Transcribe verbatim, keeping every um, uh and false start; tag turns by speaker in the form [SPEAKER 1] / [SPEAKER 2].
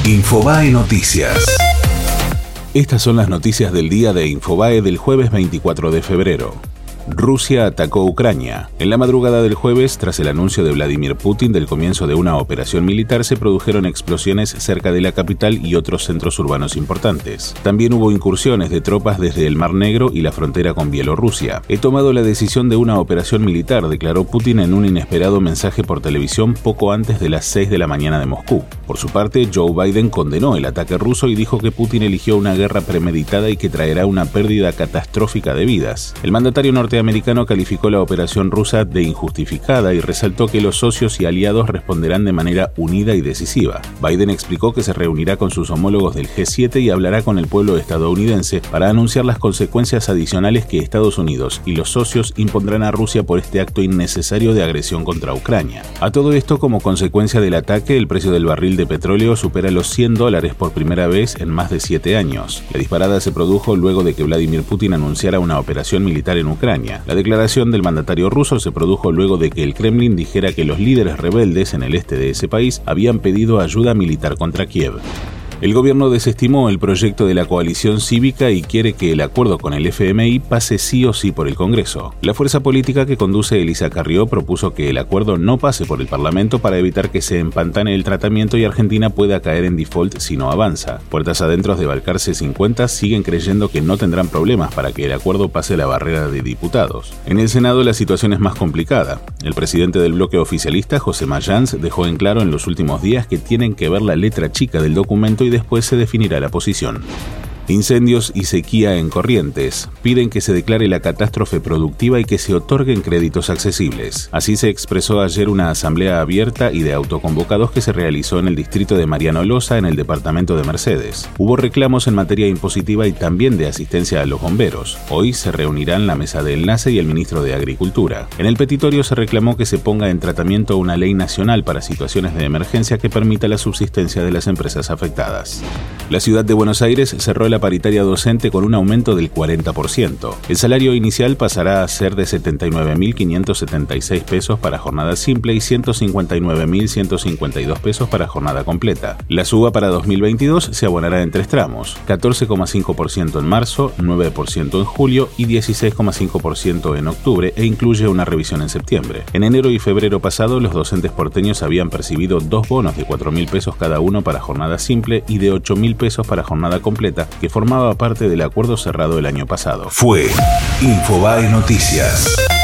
[SPEAKER 1] Infobae Noticias. Estas son las noticias del día de Infobae del jueves veinticuatro de febrero. Rusia atacó Ucrania. En la madrugada del jueves, tras el anuncio de Vladimir Putin del comienzo de una operación militar, se produjeron explosiones cerca de la capital y otros centros urbanos importantes. También hubo incursiones de tropas desde el Mar Negro y la frontera con Bielorrusia. He tomado la decisión de una operación militar, declaró Putin en un inesperado mensaje por televisión poco antes de las seis de la mañana de Moscú. Por su parte, Joe Biden condenó el ataque ruso y dijo que Putin eligió una guerra premeditada y que traerá una pérdida catastrófica de vidas. El mandatario norteamericano americano calificó la operación rusa de injustificada y resaltó que los socios y aliados responderán de manera unida y decisiva. Biden explicó que se reunirá con sus homólogos del G siete y hablará con el pueblo estadounidense para anunciar las consecuencias adicionales que Estados Unidos y los socios impondrán a Rusia por este acto innecesario de agresión contra Ucrania. A todo esto, como consecuencia del ataque, el precio del barril de petróleo supera los cien dólares por primera vez en más de siete años. La disparada se produjo luego de que Vladimir Putin anunciara una operación militar en Ucrania. La declaración del mandatario ruso se produjo luego de que el Kremlin dijera que los líderes rebeldes en el este de ese país habían pedido ayuda militar contra Kiev. El gobierno desestimó el proyecto de la coalición cívica y quiere que el acuerdo con el F M I pase sí o sí por el Congreso. La fuerza política que conduce Elisa Carrió propuso que el acuerdo no pase por el Parlamento para evitar que se empantane el tratamiento y Argentina pueda caer en default si no avanza. Puertas adentro de Balcarce cincuenta siguen creyendo que no tendrán problemas para que el acuerdo pase la barrera de diputados. En el Senado la situación es más complicada. El presidente del bloque oficialista, José Mayans, dejó en claro en los últimos días que tienen que ver la letra chica del documento y después se definirá la posición. Incendios y sequía en Corrientes. Piden que se declare la catástrofe productiva y que se otorguen créditos accesibles. Así se expresó ayer una asamblea abierta y de autoconvocados que se realizó en el distrito de Mariano Loza, en el departamento de Mercedes. Hubo reclamos en materia impositiva y también de asistencia a los bomberos. Hoy se reunirán la mesa de enlace y el ministro de Agricultura. En el petitorio se reclamó que se ponga en tratamiento una ley nacional para situaciones de emergencia que permita la subsistencia de las empresas afectadas. La ciudad de Buenos Aires cerró la paritaria docente con un aumento del cuarenta por ciento. El salario inicial pasará a ser de setenta y nueve mil quinientos setenta y seis pesos para jornada simple y ciento cincuenta y nueve mil ciento cincuenta y dos pesos para jornada completa. La suba para dos mil veintidós se abonará en tres tramos, catorce coma cinco por ciento en marzo, nueve por ciento en julio y dieciséis coma cinco por ciento en octubre e incluye una revisión en septiembre. En enero y febrero pasado, los docentes porteños habían percibido dos bonos de cuatro mil pesos cada uno para jornada simple y de ocho mil pesos para jornada completa, que formaba parte del acuerdo cerrado el año pasado. Fue Infobae Noticias.